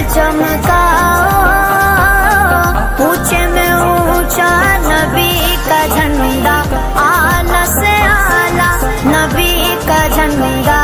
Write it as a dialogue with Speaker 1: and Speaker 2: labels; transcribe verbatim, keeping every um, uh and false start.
Speaker 1: चमकाओ, ऊंचे में ऊंचा नबी का झंडा, आला से आला नबी का झंडा।